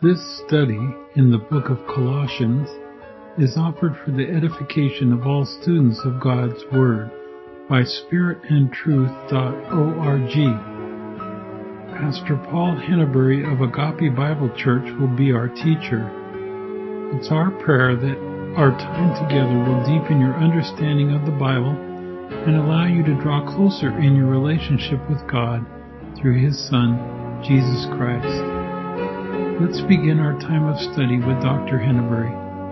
This study in the book of Colossians is offered for the edification of all students of God's Word by spiritandtruth.org. Pastor Paul Henneberry of Agape Bible Church will be our teacher. It's our prayer that our time together will deepen your understanding of the Bible and allow you to draw closer in your relationship with God through His Son, Jesus Christ. Let's begin our time of study with Dr. Henneberry.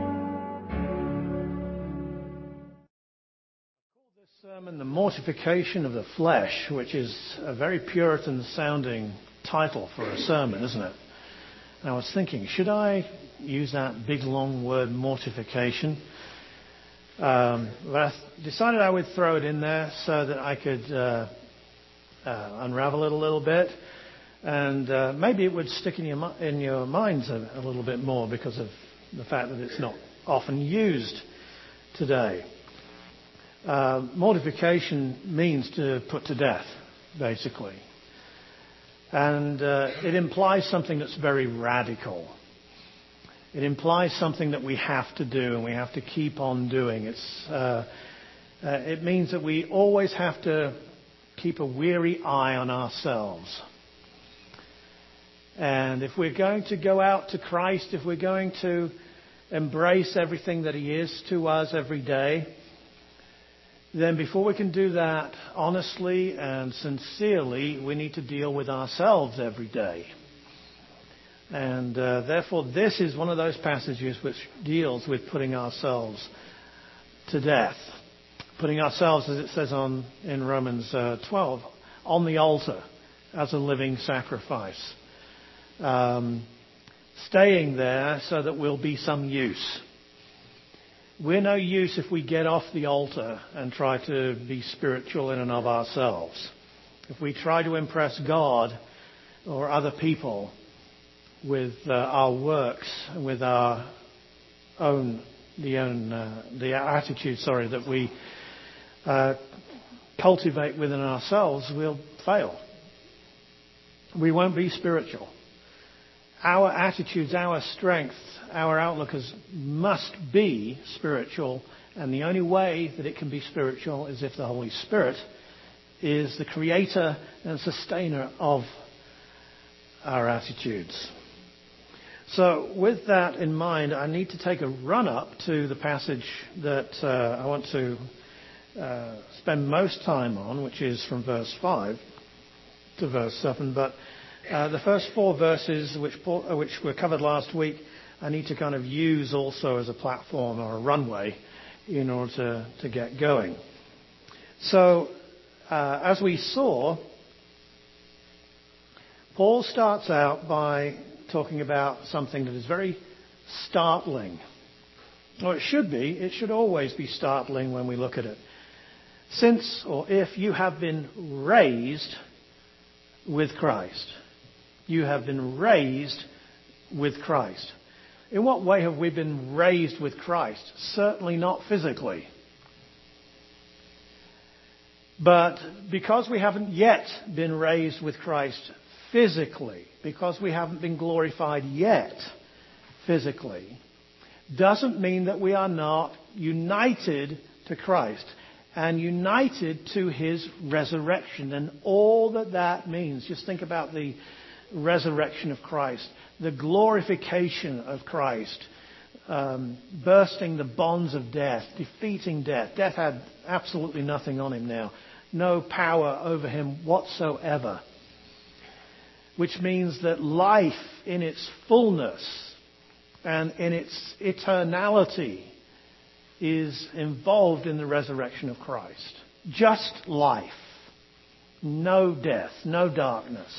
This sermon, The Mortification of the Flesh, which is a very Puritan-sounding title for a sermon, isn't it? And I was thinking, should I use that big, long word, mortification? But I decided I would throw it in there so that I could unravel it a little bit. And maybe it would stick in your minds a little bit more because of the fact that it's not often used today. Mortification means to put to death, basically. And it implies something that's very radical. It implies something that we have to do and we have to keep on doing. It means that we always have to keep a weary eye on ourselves. And if we're going to go out to Christ, if we're going to embrace everything that He is to us every day, then before we can do that honestly and sincerely, we need to deal with ourselves every day. And therefore, this is one of those passages which deals with putting ourselves to death. Putting ourselves, as it says in Romans 12, on the altar as a living sacrifice. Staying there so that we'll be some use. We're no use if we get off the altar and try to be spiritual in and of ourselves. If we try to impress God or other people with our works, with the attitude, that we cultivate within ourselves, we'll fail. We won't be spiritual. Our attitudes, our strength, our outlook must be spiritual, and the only way that it can be spiritual is if the Holy Spirit is the creator and sustainer of our attitudes. So with that in mind, I need to take a run-up to the passage that I want to spend most time on, which is from verse 5 to verse 7. But the first four verses, which were covered last week, I need to kind of use also as a platform or a runway in order to get going. So, as we saw, Paul starts out by talking about something that is very startling. Or it should be. It should always be startling when we look at it. Since, or if you have been raised with Christ. You have been raised with Christ. In what way have we been raised with Christ? Certainly not physically. But because we haven't yet been raised with Christ physically, because we haven't been glorified yet physically, doesn't mean that we are not united to Christ and united to His resurrection and all that means. Just think about the resurrection of Christ, the glorification of Christ, bursting the bonds of death, defeating death. Death had absolutely nothing on Him now, no power over Him whatsoever. Which means that life in its fullness and in its eternality is involved in the resurrection of Christ. Just life. No death, no darkness.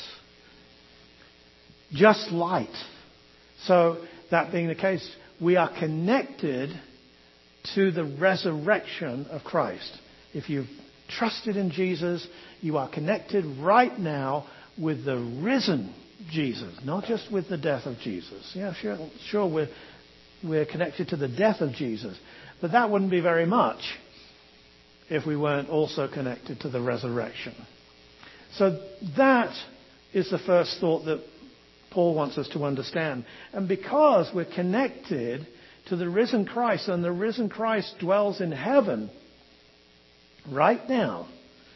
Just light. So, that being the case, we are connected to the resurrection of Christ. If you've trusted in Jesus, you are connected right now with the risen Jesus, not just with the death of Jesus. Yeah, sure we're connected to the death of Jesus, but that wouldn't be very much if we weren't also connected to the resurrection. So that is the first thought that Paul wants us to understand. And because we're connected to the risen Christ, and the risen Christ dwells in heaven right now,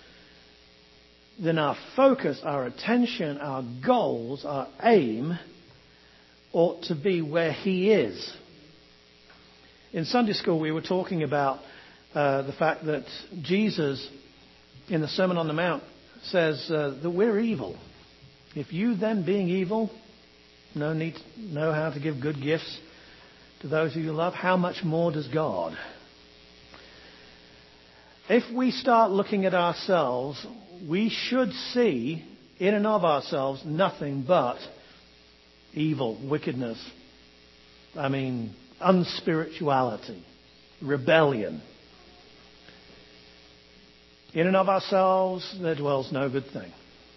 then our focus, our attention, our goals, our aim ought to be where He is. In Sunday school, we were talking about the fact that Jesus, in the Sermon on the Mount, says that we're evil. If you then, being evil, know how to give good gifts to those who you love, how much more does God? If we start looking at ourselves, we should see in and of ourselves nothing but evil, wickedness. Unspirituality, rebellion. In and of ourselves, there dwells no good thing.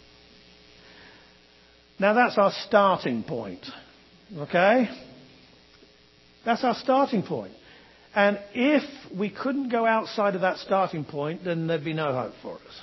Now that's our starting point. Okay? That's our starting point. And if we couldn't go outside of that starting point, then there'd be no hope for us.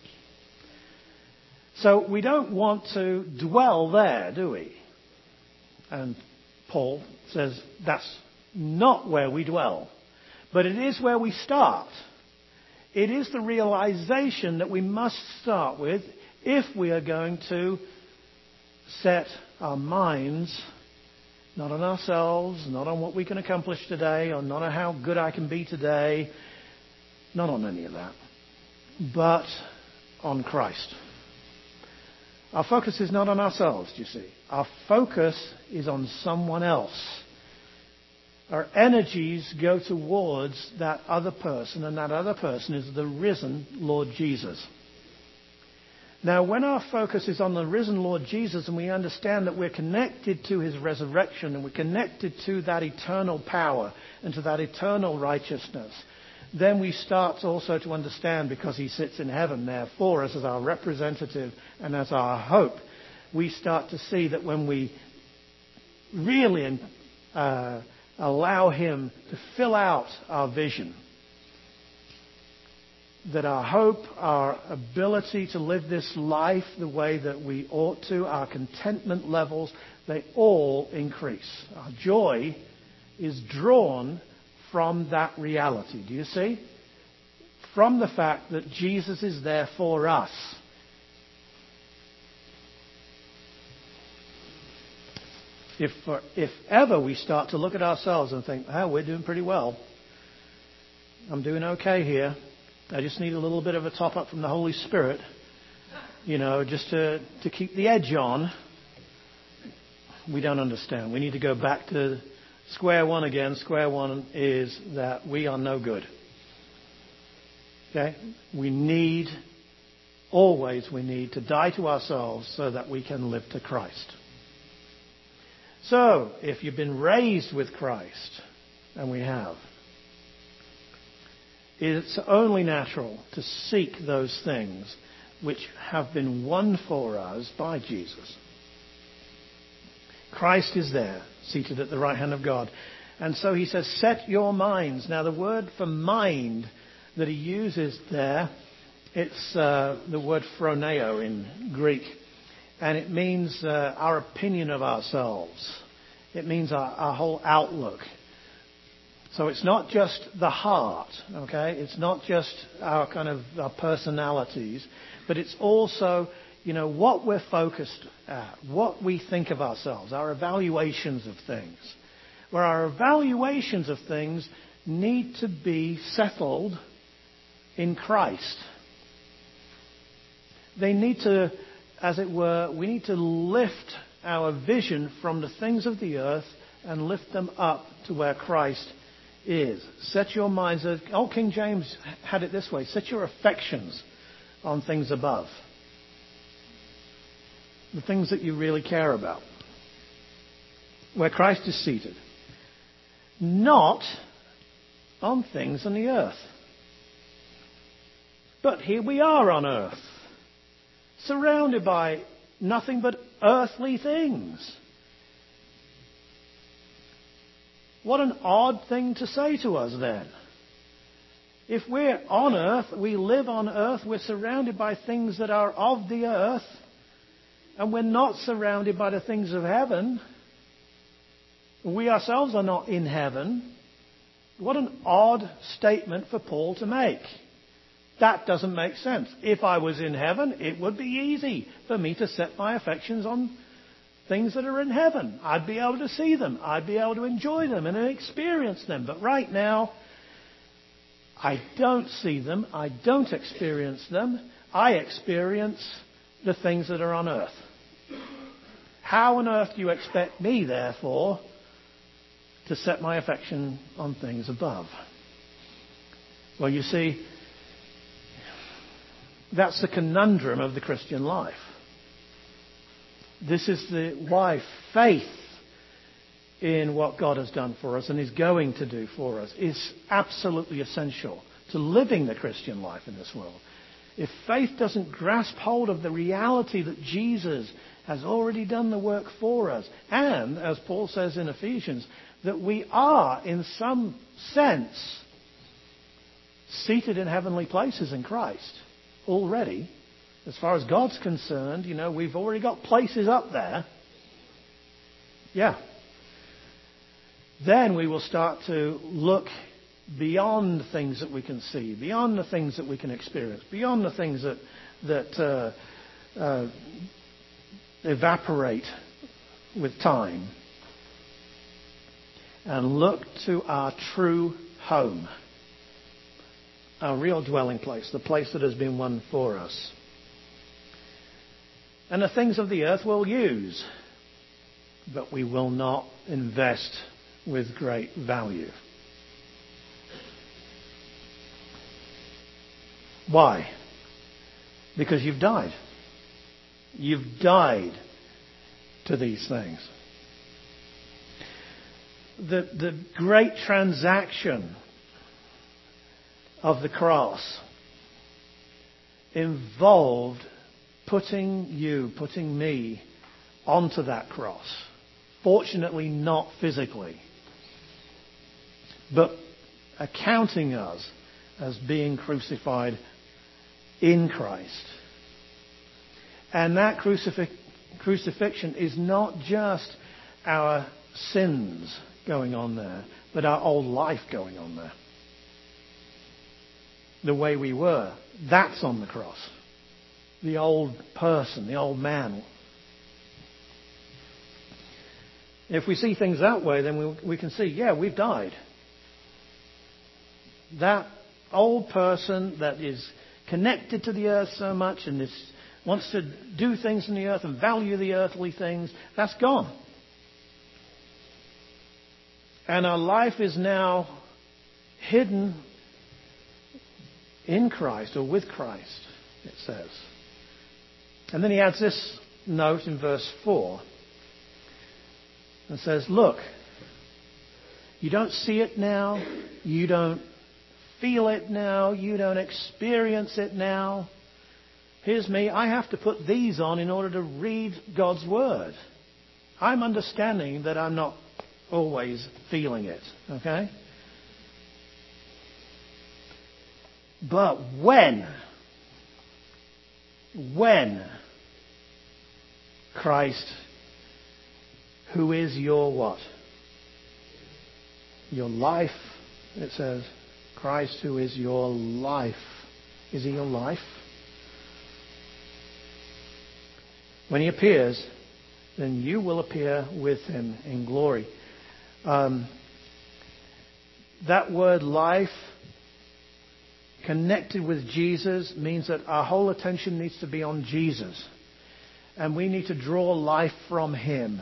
So we don't want to dwell there, do we? And Paul says that's not where we dwell. But it is where we start. It is the realization that we must start with if we are going to set our minds not on ourselves, not on what we can accomplish today, or not on how good I can be today, not on any of that, but on Christ. Our focus is not on ourselves, do you see? Our focus is on someone else. Our energies go towards that other person, and that other person is the risen Lord Jesus. Now, when our focus is on the risen Lord Jesus and we understand that we're connected to His resurrection and we're connected to that eternal power and to that eternal righteousness, then we start also to understand, because He sits in heaven there for us as our representative and as our hope, we start to see that when we really allow Him to fill out our vision, that our hope, our ability to live this life the way that we ought to, our contentment levels, they all increase. Our joy is drawn from that reality. Do you see? From the fact that Jesus is there for us. If ever we start to look at ourselves and think, we're doing pretty well. I'm doing okay here. I just need a little bit of a top up from the Holy Spirit, just to keep the edge on. We don't understand. We need to go back to square one again. Square one is that we are no good. Okay? We need to die to ourselves so that we can live to Christ. So, if you've been raised with Christ, and we have, it's only natural to seek those things which have been won for us by Jesus. Christ is there, seated at the right hand of God. And so He says, set your minds. Now the word for mind that He uses there, it's the word phroneo in Greek. And it means our opinion of ourselves. It means our whole outlook. So it's not just the heart, okay? It's not just our personalities, but it's also, what we're focused at, what we think of ourselves, our evaluations of things. Where our evaluations of things need to be settled in Christ. They need to, as it were, we need to lift our vision from the things of the earth and lift them up to where Christ is. Set your minds, Old King James had it this way, set your affections on things above. The things that you really care about. Where Christ is seated. Not on things on the earth. But here we are on earth. Surrounded by nothing but earthly things. What an odd thing to say to us then. If we're on earth, we live on earth, we're surrounded by things that are of the earth, and we're not surrounded by the things of heaven, we ourselves are not in heaven, what an odd statement for Paul to make. That doesn't make sense. If I was in heaven, it would be easy for me to set my affections on things that are in heaven. I'd be able to see them. I'd be able to enjoy them and experience them. But right now, I don't see them. I don't experience them. I experience the things that are on earth. How on earth do you expect me, therefore, to set my affection on things above? Well, you see, that's the conundrum of the Christian life. This is why faith in what God has done for us and is going to do for us is absolutely essential to living the Christian life in this world. If faith doesn't grasp hold of the reality that Jesus has already done the work for us, and, as Paul says in Ephesians, that we are, in some sense, seated in heavenly places in Christ already. As far as God's concerned, we've already got places up there. Yeah. Then we will start to look beyond things that we can see, beyond the things that we can experience, beyond the things that evaporate with time, and look to our true home, our real dwelling place, the place that has been won for us. And the things of the earth we'll use, but we will not invest with great value. Why? Because you've died. You've died to these things. The great transaction of the cross involved putting me onto that cross. Fortunately, not physically, but accounting us as being crucified in Christ. And that crucifixion is not just our sins going on there, but our old life going on there. The way we were, that's on the cross. The old person, the old man. If we see things that way, then we can see, yeah, we've died. That old person that is connected to the earth so much and wants to do things in the earth and value the earthly things, that's gone. And our life is now hidden in Christ, or with Christ, it says. And then he adds this note in verse 4 and says, look, you don't see it now, you don't feel it now, you don't experience it now. Here's me, I have to put these on in order to read God's Word. I'm understanding that I'm not always feeling it, okay? But when Christ, who is your what? Your life, it says. Christ, who is your life. Is he your life? When he appears, then you will appear with him in glory. That word life, connected with Jesus, means that our whole attention needs to be on Jesus. And we need to draw life from him.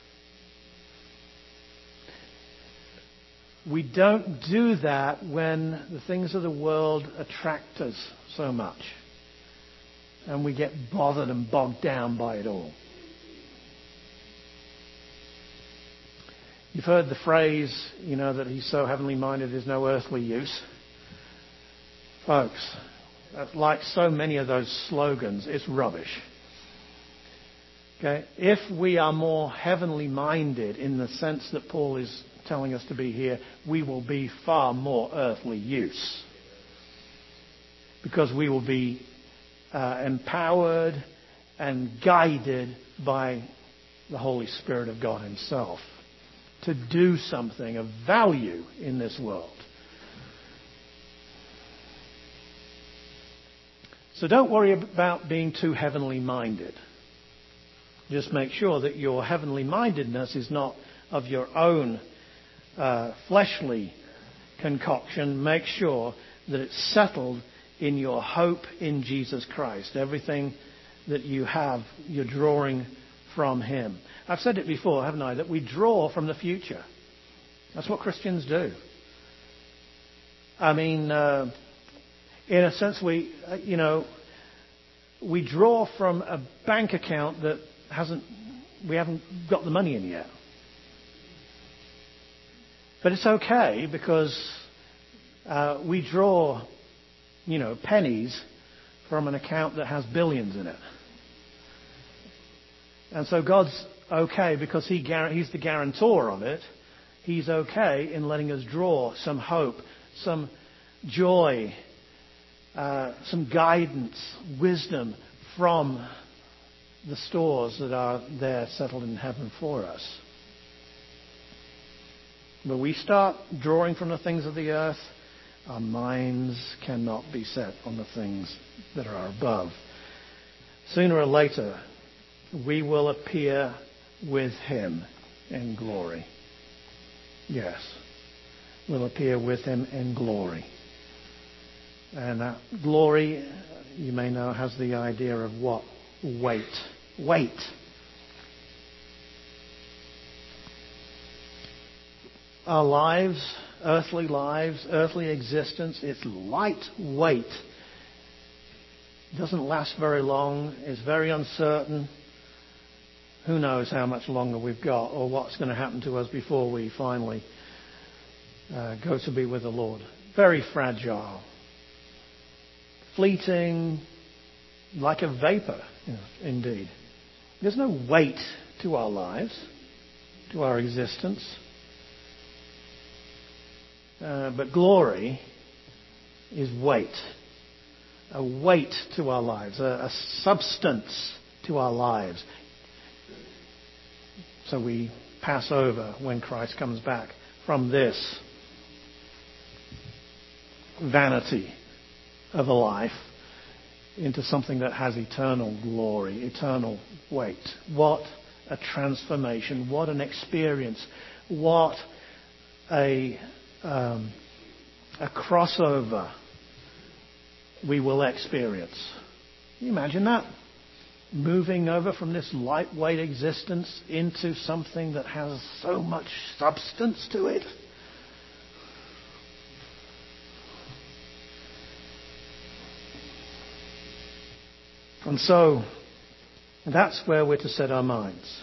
We don't do that when the things of the world attract us so much. And we get bothered and bogged down by it all. You've heard the phrase, that he's so heavenly minded there's no earthly use. Folks, like so many of those slogans, it's rubbish. Okay? If we are more heavenly minded in the sense that Paul is telling us to be here, we will be far more earthly use. Because we will be empowered and guided by the Holy Spirit of God Himself to do something of value in this world. So don't worry about being too heavenly minded. Just make sure that your heavenly mindedness is not of your own fleshly concoction. Make sure that it's settled in your hope in Jesus Christ. Everything that you have, you're drawing from Him. I've said it before, haven't I, that we draw from the future. That's what Christians do. I mean, in a sense, we draw from a bank account that we haven't got the money in yet. But it's okay because we draw, pennies from an account that has billions in it. And so God's okay because He's the guarantor of it. He's okay in letting us draw some hope, some joy, some guidance, wisdom from the stores that are there settled in heaven for us. When we start drawing from the things of the earth, our minds cannot be set on the things that are above. Sooner or later, we will appear with Him in glory. Yes, we'll appear with Him in glory. And that glory, you may know, has the idea of what? Weight. Weight. Our lives, earthly existence, it's lightweight. It doesn't last very long. It's very uncertain. Who knows how much longer we've got or what's going to happen to us before we finally go to be with the Lord. Very fragile. Fleeting, like a vapor, indeed. There's no weight to our lives, to our existence. But glory is weight. A weight to our lives, a substance to our lives. So we pass over when Christ comes back from this vanity of a life into something that has eternal glory, eternal weight. What a transformation. What an experience. What a crossover we will experience. Can you imagine that? Moving over from this lightweight existence into something that has so much substance to it. And so, that's where we're to set our minds.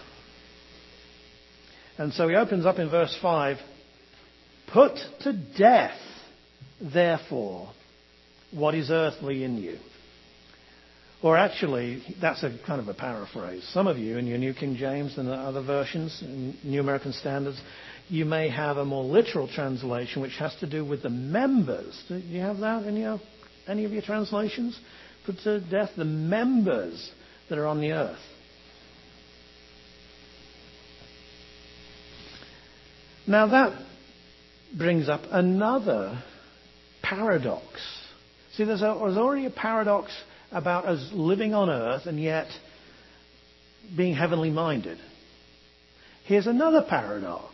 And so he opens up in verse 5, "Put to death, therefore, what is earthly in you." Or actually, that's a kind of a paraphrase. Some of you in your New King James and the other versions, New American Standards, you may have a more literal translation which has to do with the members. Do you have that in any of your translations? Put to death the members that are on the earth. Now that brings up another paradox. See, there's already a paradox about us living on earth and yet being heavenly minded. Here's another paradox.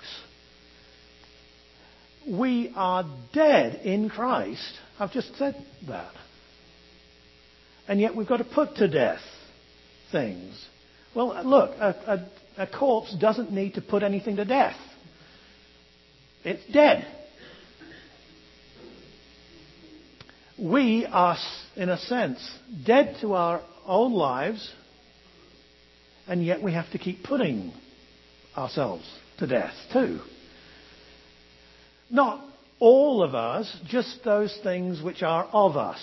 We are dead in Christ. I've just said that. And yet we've got to put to death things. Well, look, a corpse doesn't need to put anything to death. It's dead. We are, in a sense, dead to our own lives, and yet we have to keep putting ourselves to death too. Not all of us, just those things which are of us.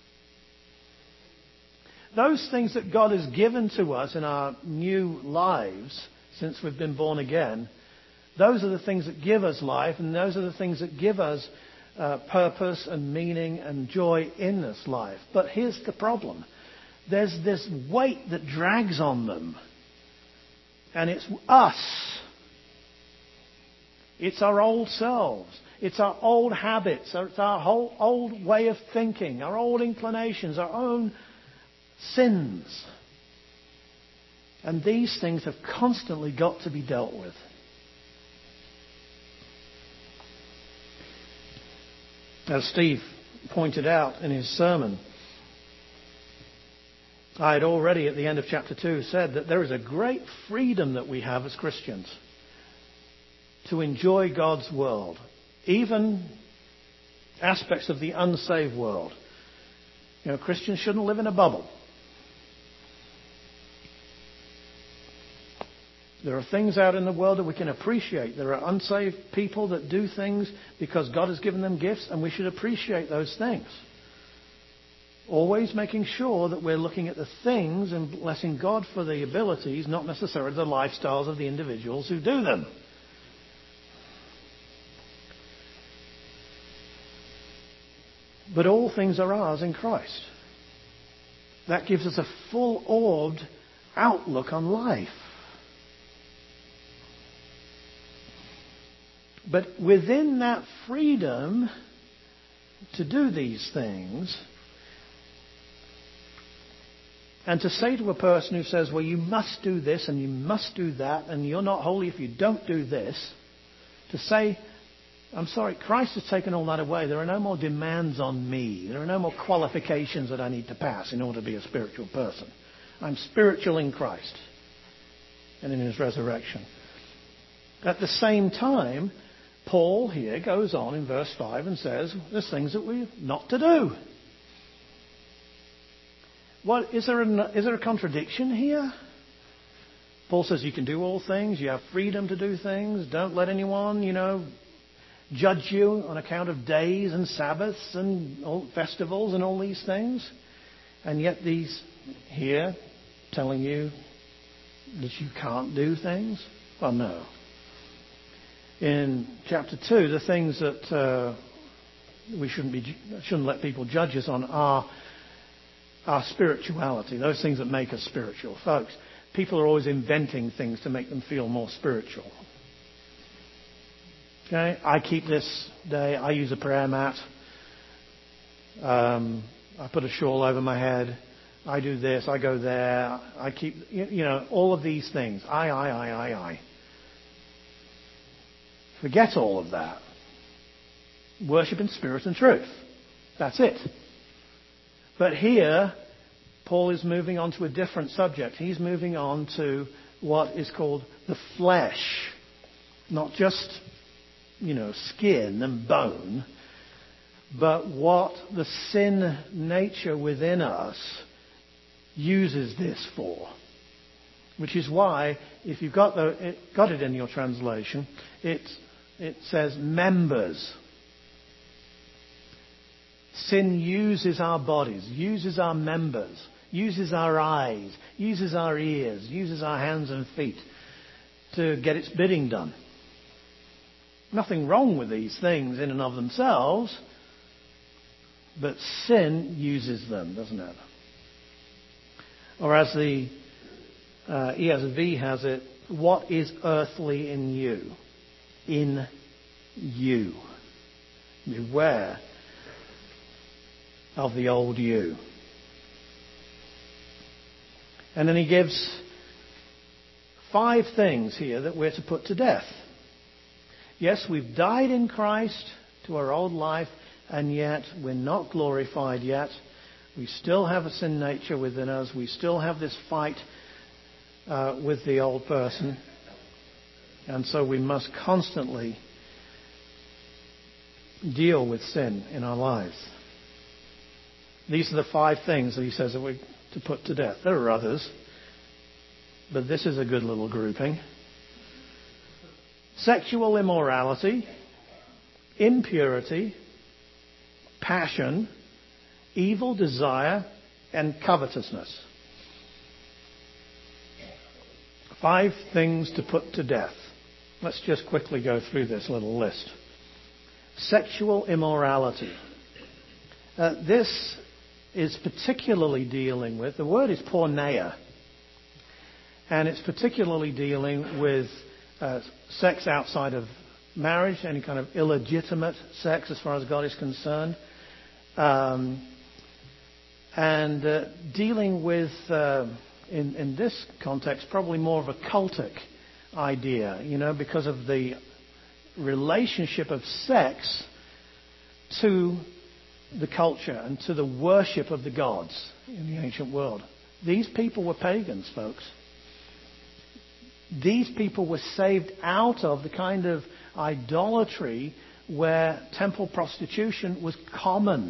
Those things that God has given to us in our new lives since we've been born again, those are the things that give us life, and those are the things that give us purpose and meaning and joy in this life. But here's the problem. there's this weight that drags on them. And it's us. It's our old selves. It's our old habits. It's our whole old way of thinking, our old inclinations, our own sins. And these things have constantly got to be dealt with. As Steve pointed out in his sermon, I had already at the end of chapter 2 said that there is a great freedom that we have as Christians to enjoy God's world, even aspects of the unsaved world. You know, Christians shouldn't live in a bubble. There are things out in the world that we can appreciate. There are unsaved people that do things because God has given them gifts, and we should appreciate those things. Always making sure that we're looking at the things and blessing God for the abilities, not necessarily the lifestyles of the individuals who do them. But all things are ours in Christ. That gives us a full-orbed outlook on life. But within that freedom to do these things, and to say to a person who says, well, you must do this and you must do that, and you're not holy if you don't do this, to say, I'm sorry, Christ has taken all that away. There are no more demands on me. There are no more qualifications that I need to pass in order to be a spiritual person. I'm spiritual in Christ and in His resurrection. At the same time, Paul here goes on in verse 5 and says, there's things that we're not to do. What, is there a contradiction here? Paul says you can do all things. You have freedom to do things. Don't let anyone, judge you on account of days and Sabbaths and all festivals and all these things. And yet these here telling you that you can't do things? Well, no. In chapter 2, the things that we shouldn't let people judge us on are our spirituality, those things that make us spiritual. Folks, people are always inventing things to make them feel more spiritual. Okay, I keep this day, I use a prayer mat, I put a shawl over my head, I do this, I go there, I keep, all of these things. I. Forget all of that. Worship in spirit and truth. That's it. But here, Paul is moving on to a different subject. He's moving on to what is called the flesh. Not just, skin and bone, but what the sin nature within us uses this for. Which is why, if you've got it in your translation, it says members. Sin uses our bodies, uses our members, uses our eyes, uses our ears, uses our hands and feet to get its bidding done. Nothing wrong with these things in and of themselves, but sin uses them, doesn't it? Or as the ESV has it, what is earthly in you? In you. Beware of the old you. And then he gives 5 things here that we're to put to death. Yes, we've died in Christ to our old life, and yet we're not glorified yet. We still have a sin nature within us. We still have this fight with the old person. And so we must constantly deal with sin in our lives. These are the 5 things that he says that we're to put to death. There are others, but this is a good little grouping. Sexual immorality, impurity, passion, evil desire, and covetousness. 5 things to put to death. Let's just quickly go through this little list. Sexual immorality. This is particularly dealing with, the word is porneia, and it's particularly dealing with sex outside of marriage, any kind of illegitimate sex as far as God is concerned, and dealing with, in this context, probably more of a cultic idea, because of the relationship of sex to the culture and to the worship of the gods in the ancient world. These people were pagans, folks. These people were saved out of the kind of idolatry where temple prostitution was common.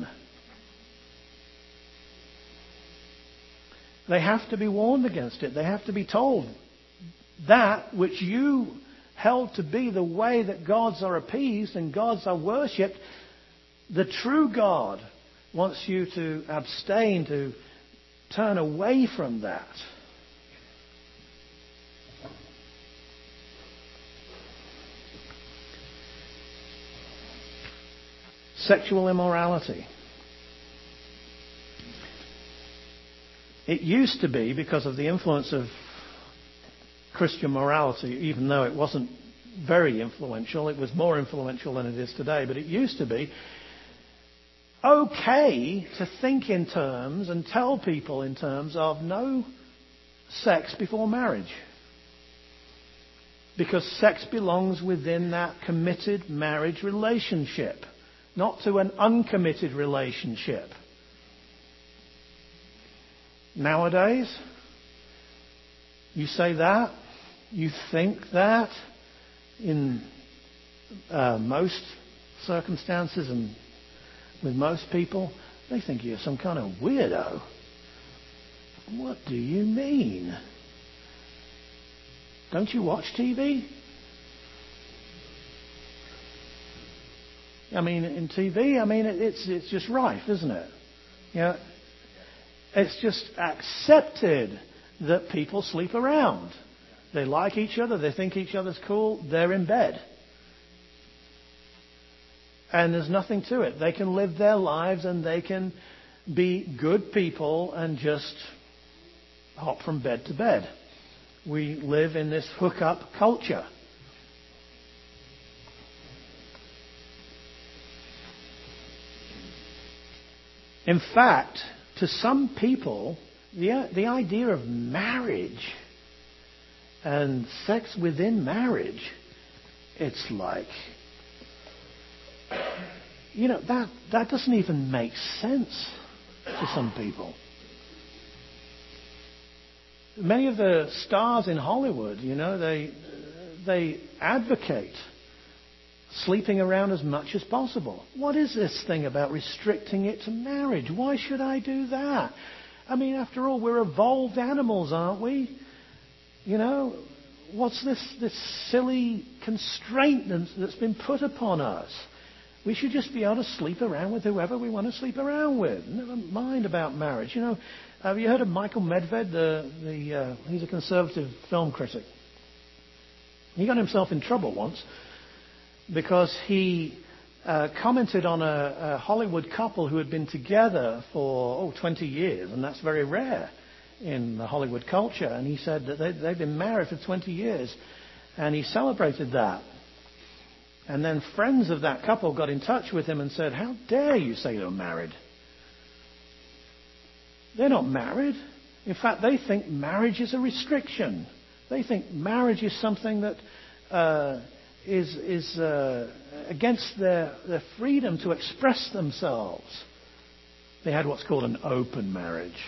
They have to be warned against it. They have to be told that which you held to be the way that gods are appeased and gods are worshipped, the true God wants you to abstain, to turn away from that. Sexual immorality. It used to be, because of the influence of Christian morality, even though it wasn't very influential, it was more influential than it is today, but it used to be okay to think in terms and tell people in terms of no sex before marriage. Because sex belongs within that committed marriage relationship, not to an uncommitted relationship. Nowadays, you say that, you think that in most circumstances and with most people, they think you're some kind of weirdo. What do you mean? Don't you watch TV? I mean, in TV, it's just rife, isn't it? It's just accepted that people sleep around. They like each other. They think each other's cool. They're in bed. And there's nothing to it. They can live their lives and they can be good people and just hop from bed to bed. We live in this hookup culture. In fact, to some people, the idea of marriage and sex within marriage, it's like, that doesn't even make sense to some people. Many of the stars in Hollywood, they advocate sleeping around as much as possible. What is this thing about restricting it to marriage? Why should I do that? After all, we're evolved animals, aren't we? What's this silly constraint that's been put upon us? We should just be able to sleep around with whoever we want to sleep around with. Never mind about marriage. Have you heard of Michael Medved? He's a conservative film critic. He got himself in trouble once because he commented on a Hollywood couple who had been together for 20 years, and that's very rare in the Hollywood culture. And he said that they've been married for 20 years, and he celebrated that. And then friends of that couple got in touch with him and said, "How dare you say they're married? They're not married. In fact, they think marriage is a restriction. They think marriage is something that is against their freedom to express themselves." They had what's called an open marriage.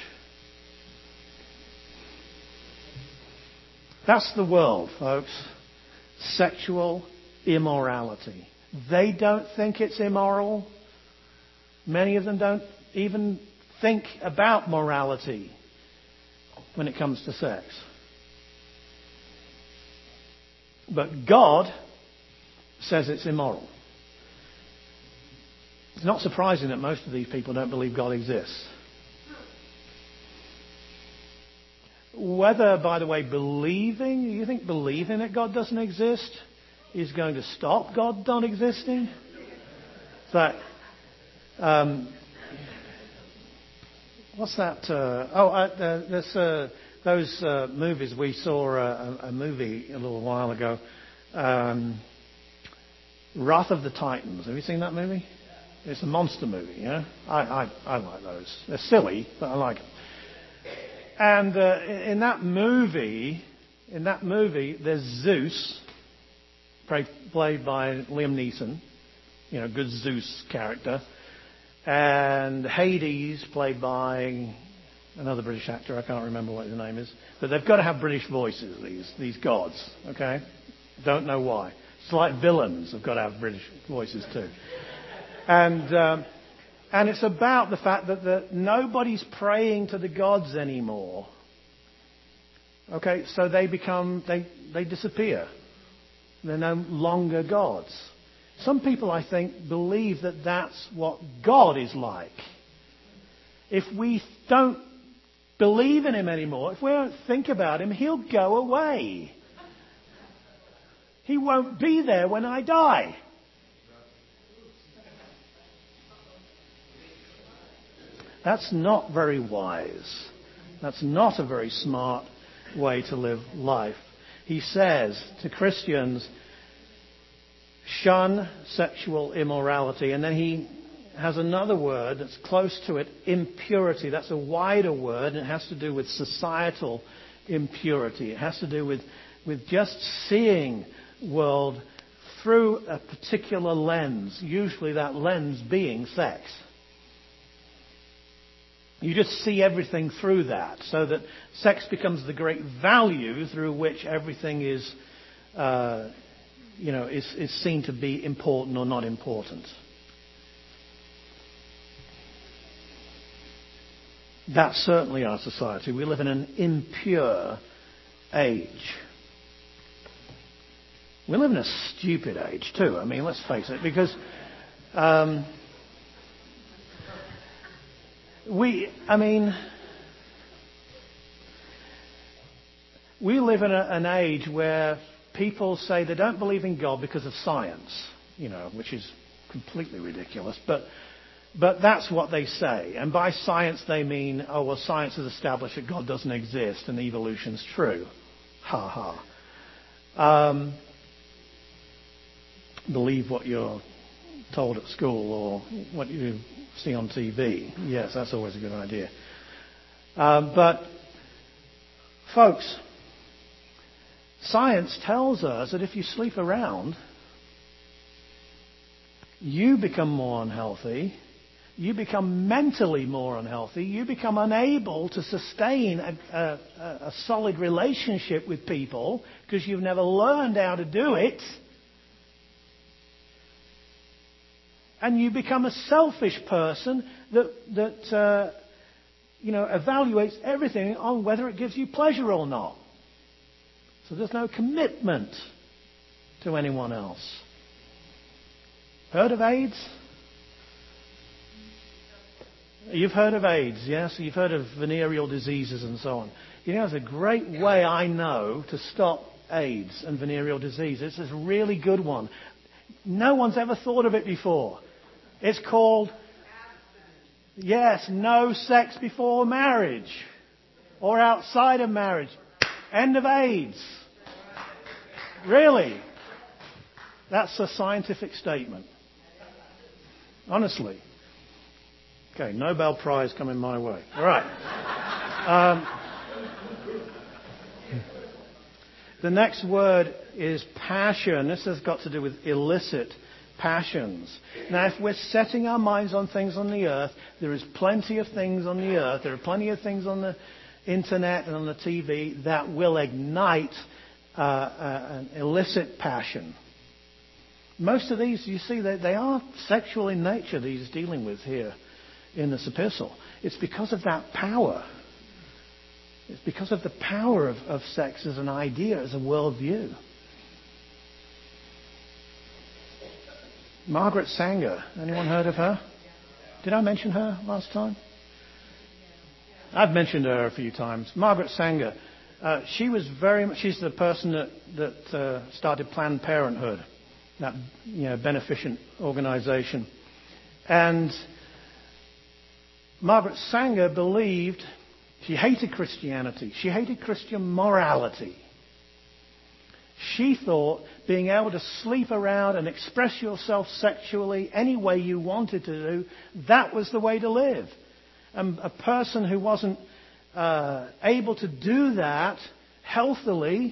That's the world, folks. Sexual immorality. They don't think it's immoral. Many of them don't even think about morality when it comes to sex. But God says it's immoral. It's not surprising that most of these people don't believe God exists. Whether, by the way, you think believing that God doesn't exist is going to stop God not existing? In fact, what's that? There's those movies. We saw a movie a little while ago, Wrath of the Titans. Have you seen that movie? It's a monster movie, yeah? I like those. They're silly, but I like them. And in that movie, there's Zeus, played by Liam Neeson, good Zeus character, and Hades, played by another British actor. I can't remember what his name is, but they've got to have British voices. These gods, okay? Don't know why. It's like villains have got to have British voices too. And it's about the fact that nobody's praying to the gods anymore. Okay, so they disappear. They're no longer gods. Some people, I think, believe that that's what God is like. If we don't believe in Him anymore, if we don't think about Him, He'll go away. He won't be there when I die. That's not very wise. That's not a very smart way to live life. He says to Christians, shun sexual immorality. And then he has another word that's close to it, impurity. That's a wider word, and it has to do with societal impurity. It has to do with just seeing world through a particular lens, usually that lens being sex. You just see everything through that, so that sex becomes the great value through which everything is seen to be important or not important. That's certainly our society. We live in an impure age. We live in a stupid age too. I mean, let's face it, because we live in an age where people say they don't believe in God because of science, which is completely ridiculous. But that's what they say. And by science they mean, science has established that God doesn't exist and evolution's true. Ha ha. Believe what you're told at school or what you see on TV. Yes, that's always a good idea. But, folks, science tells us that if you sleep around, you become more unhealthy, you become mentally more unhealthy, you become unable to sustain a solid relationship with people because you've never learned how to do it. And you become a selfish person that evaluates everything on whether it gives you pleasure or not. So there's no commitment to anyone else. Heard of AIDS? You've heard of AIDS, yes? You've heard of venereal diseases and so on. There's a great way I know to stop AIDS and venereal diseases. It's a really good one. No one's ever thought of it before. It's called, no sex before marriage or outside of marriage. End of AIDS. Really? That's a scientific statement. Honestly. Okay, Nobel Prize coming my way. All right. The next word is passion. This has got to do with illicit passions. Now, if we're setting our minds on things on the earth, there is plenty of things on the earth, there are plenty of things on the internet and on the TV that will ignite an illicit passion. Most of these, you see, they are sexual in nature, these dealing with here in this epistle. It's because of that power. It's because of the power of sex as an idea, as a worldview. Margaret Sanger. Anyone heard of her? Did I mention her last time? I've mentioned her a few times. Margaret Sanger. She's the person that started Planned Parenthood, that beneficent organization. And Margaret Sanger believed, she hated Christianity. She hated Christian morality. She thought being able to sleep around and express yourself sexually any way you wanted to do, that was the way to live. And a person who wasn't able to do that healthily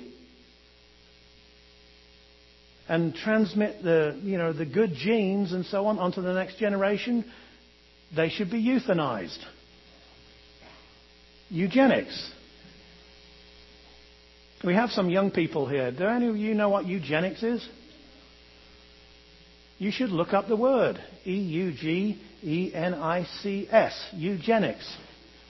and transmit the good genes and so on onto the next generation, they should be euthanized. Eugenics. We have some young people here. Do any of you know what eugenics is? You should look up the word. Eugenics. Eugenics.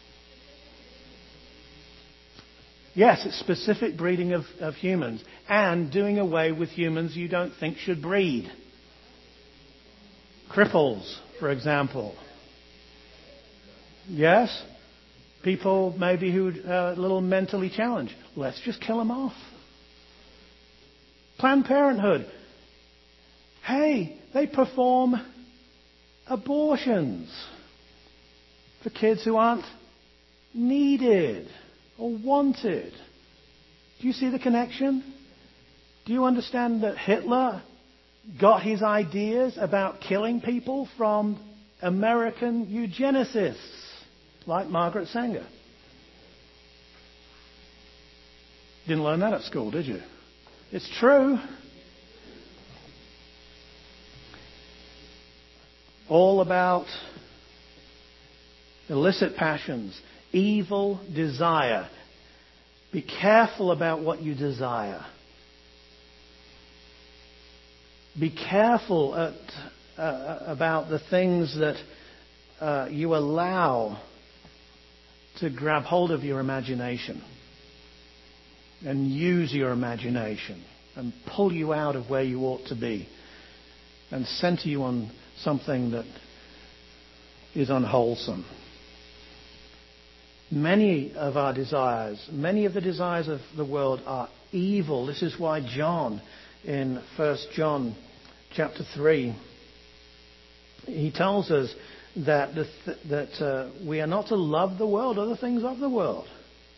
Yes, it's specific breeding of humans and doing away with humans you don't think should breed. Cripples, for example. Yes? People maybe who are a little mentally challenged. Let's just kill them off. Planned Parenthood. Hey, they perform abortions for kids who aren't needed or wanted. Do you see the connection? Do you understand that Hitler got his ideas about killing people from American eugenicists like Margaret Sanger? Didn't learn that at school, did you? It's true. All about illicit passions, evil desire. Be careful about what you desire. Be careful about the things that you allow to grab hold of your imagination and use your imagination and pull you out of where you ought to be and center you on something that is unwholesome. Many of our desires, many of the desires of the world are evil. This is why John, in 1 John chapter 3, he tells us that we are not to love the world or the things of the world.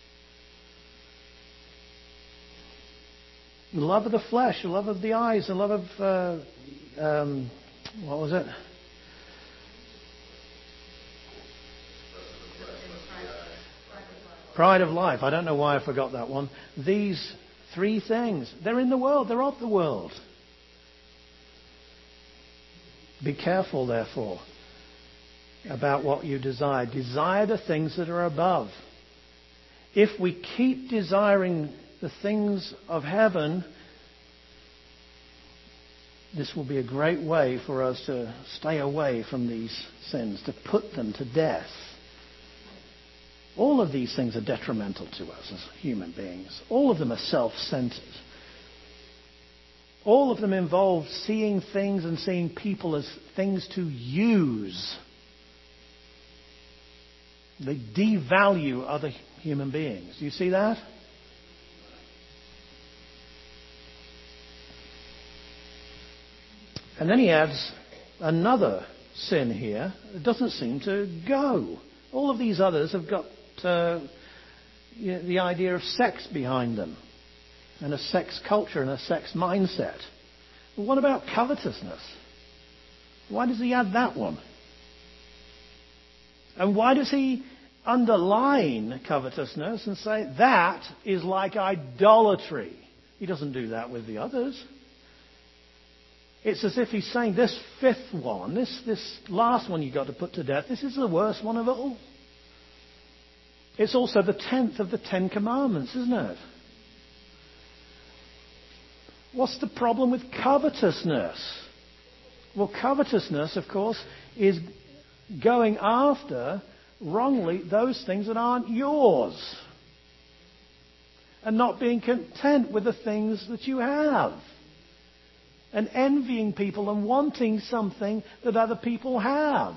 The love of the flesh, the love of the eyes, the love of, what was it? Pride of life. I don't know why I forgot that one. These three things, they're in the world, they're of the world. Be careful, therefore, about what you desire. Desire the things that are above. If we keep desiring the things of heaven, this will be a great way for us to stay away from these sins, to put them to death. All of these things are detrimental to us as human beings. All of them are self-centered. All of them involve seeing things and seeing people as things to use. They devalue other human beings. Do you see that? And then he adds another sin here. It doesn't seem to go. All of these others have got the idea of sex behind them, and a sex culture and a sex mindset. But what about covetousness? Why does he add that one? And why does he underline covetousness and say that is like idolatry? He doesn't do that with the others. It's as if he's saying this fifth one, this last one you got to put to death, this is the worst one of it all. It's also the 10th of the 10 Commandments, isn't it? What's the problem with covetousness? Well, covetousness, of course, is going after, wrongly, those things that aren't yours. And not being content with the things that you have. And envying people and wanting something that other people have.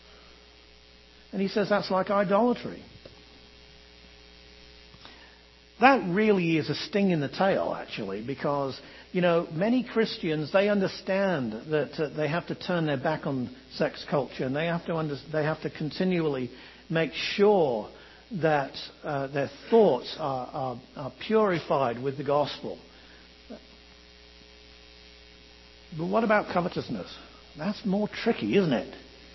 And he says that's like idolatry. That really is a sting in the tail, actually, because, many Christians, they understand that they have to turn their back on sex culture, and they have to continually make sure that their thoughts are purified with the gospel. But what about covetousness? That's more tricky, isn't it?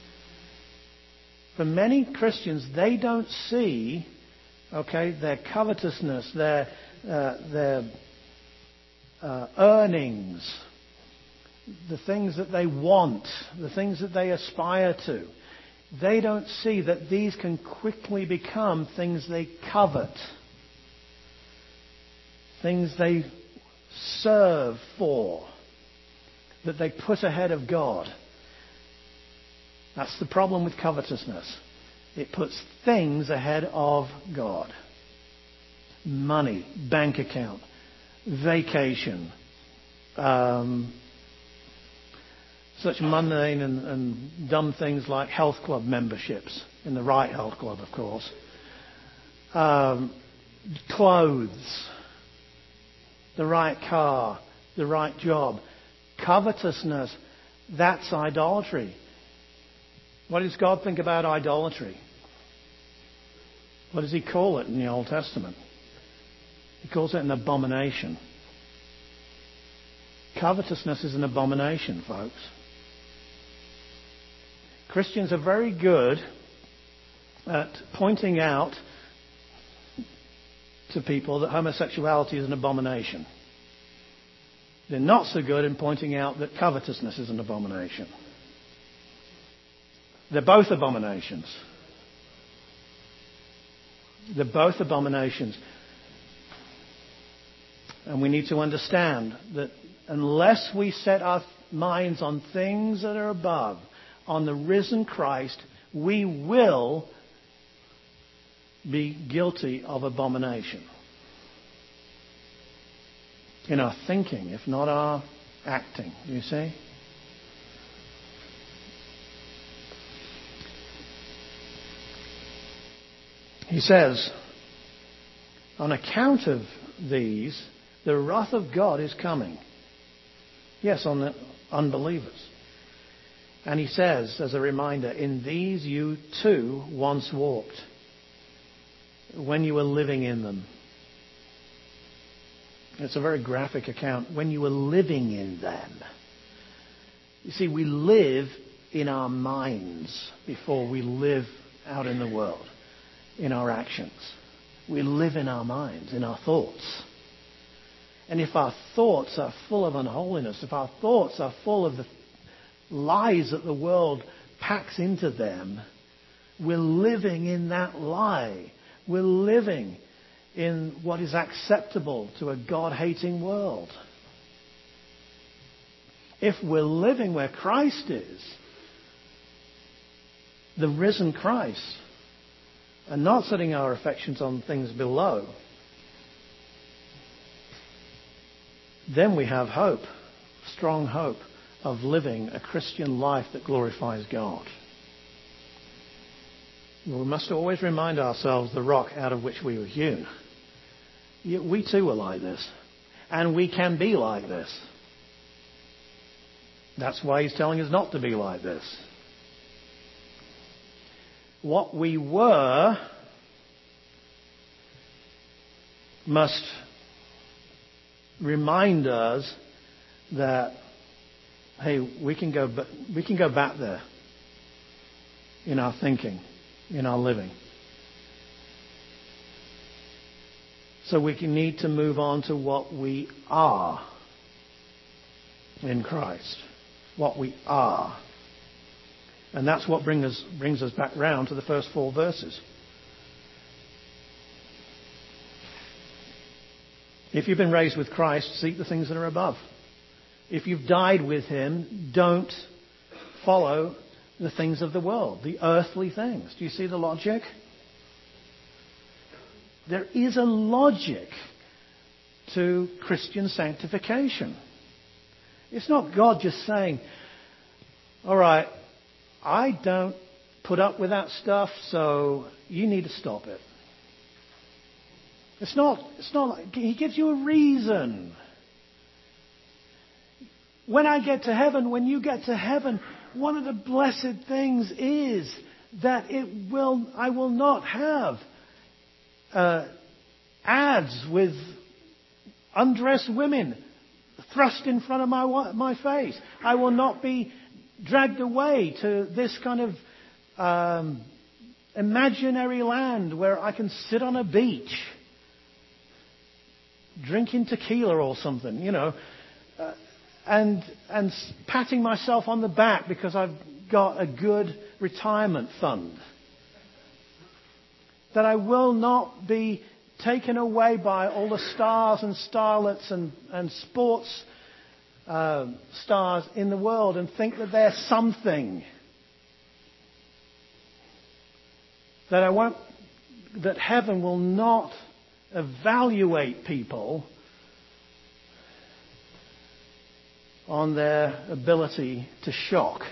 For many Christians, they don't see, their covetousness, their earnings, the things that they want, the things that they aspire to. They don't see that these can quickly become things they covet, things they serve for, that they put ahead of God. That's the problem with covetousness. It puts things ahead of God. Money, bank account, vacation, such mundane and dumb things like health club memberships, in the right health club, of course. Clothes, the right car, the right job. Covetousness, that's idolatry. What does God think about idolatry? What does He call it in the Old Testament? He calls it an abomination. Covetousness is an abomination, folks. Christians are very good at pointing out to people that homosexuality is an abomination. They're not so good in pointing out that covetousness is an abomination. They're both abominations. They're both abominations. And we need to understand that unless we set our minds on things that are above, on the risen Christ, we will be guilty of abomination. In our thinking, if not our acting, you see? He says, on account of these, the wrath of God is coming. Yes, on the unbelievers. And he says, as a reminder, in these you too once walked, when you were living in them. It's a very graphic account. When you were living in them. You see, we live in our minds before we live out in the world, in our actions. We live in our minds, in our thoughts. And if our thoughts are full of unholiness, if our thoughts are full of the lies that the world packs into them, we're living in that lie. We're living in what is acceptable to a God-hating world. If we're living where Christ is, the risen Christ, and not setting our affections on things below, then we have hope, strong hope of living a Christian life that glorifies God. We must always remind ourselves the rock out of which we were hewn. We too are like this. And we can be like this. That's why he's telling us not to be like this. What we were must remind us that, hey, we can go back there in our thinking, in our living. So we need to move on to what we are in Christ. What we are. And that's what brings us back round to the first 4 verses. If you've been raised with Christ, seek the things that are above. If you've died with Him, don't follow the things of the world, the earthly things. Do you see the logic? There is a logic to Christian sanctification. It's not God just saying, all right, I don't put up with that stuff, so you need to stop it. It's not like He gives you a reason. When I get to heaven, when you get to heaven, one of the blessed things is that I will not have ads with undressed women thrust in front of my face. I will not be dragged away to this kind of imaginary land where I can sit on a beach drinking tequila or something, and patting myself on the back because I've got a good retirement fund. That I will not be taken away by all the stars and starlets and sports stars in the world and think that they're something. That heaven will not evaluate people on their ability to shock.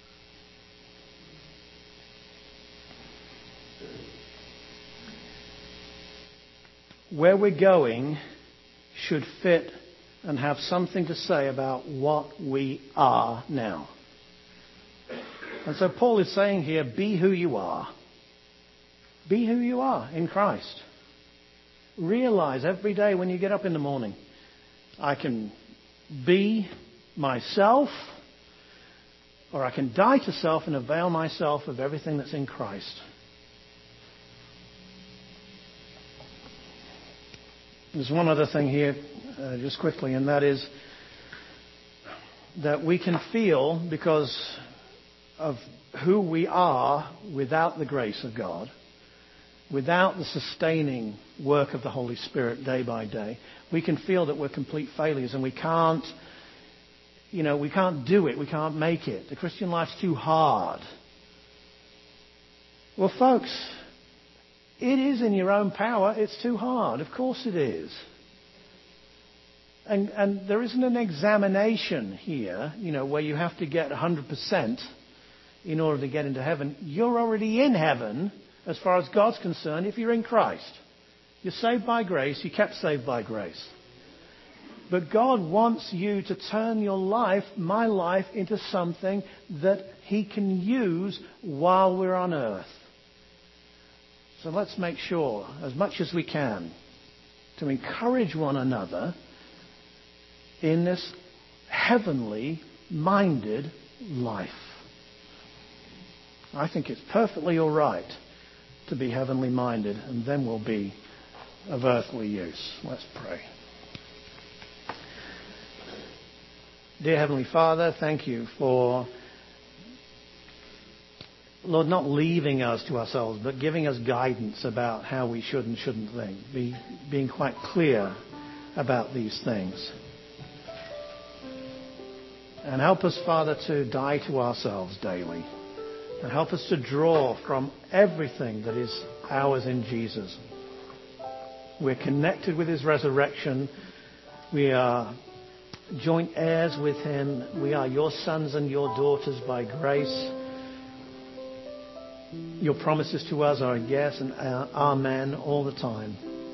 Where we're going should fit and have something to say about what we are now. And so Paul is saying here, be who you are. Be who you are in Christ. Realize every day when you get up in the morning, I can be myself, or I can die to self and avail myself of everything that's in Christ. There's one other thing here, just quickly, and that is that we can feel, because of who we are without the grace of God, without the sustaining work of the Holy Spirit day by day, we can feel that we're complete failures and we can't do it, we can't make it. The Christian life's too hard. Well, folks, it is in your own power. It's too hard. Of course it is. And there isn't an examination here, where you have to get 100% in order to get into heaven. You're already in heaven as far as God's concerned if you're in Christ. You're saved by grace. You kept saved by grace. But God wants you to turn your life, my life, into something that He can use while we're on earth. So let's make sure, as much as we can, to encourage one another in this heavenly minded life. I think it's perfectly all right to be heavenly minded, and then we'll be of earthly use. Let's pray. Dear Heavenly Father, thank you for, Lord, not leaving us to ourselves, but giving us guidance about how we should and shouldn't think. Being quite clear about these things. And help us, Father, to die to ourselves daily. And help us to draw from everything that is ours in Jesus. We're connected with His resurrection. We are joint heirs with Him. We are your sons and your daughters by grace. Your promises to us are yes and amen all the time.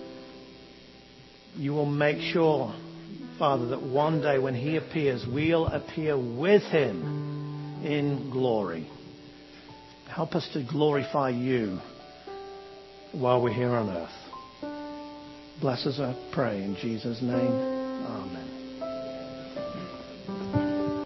You will make sure, Father, that one day when He appears, we'll appear with Him in glory. Help us to glorify you while we're here on earth. Bless us, I pray, in Jesus' name. Amen.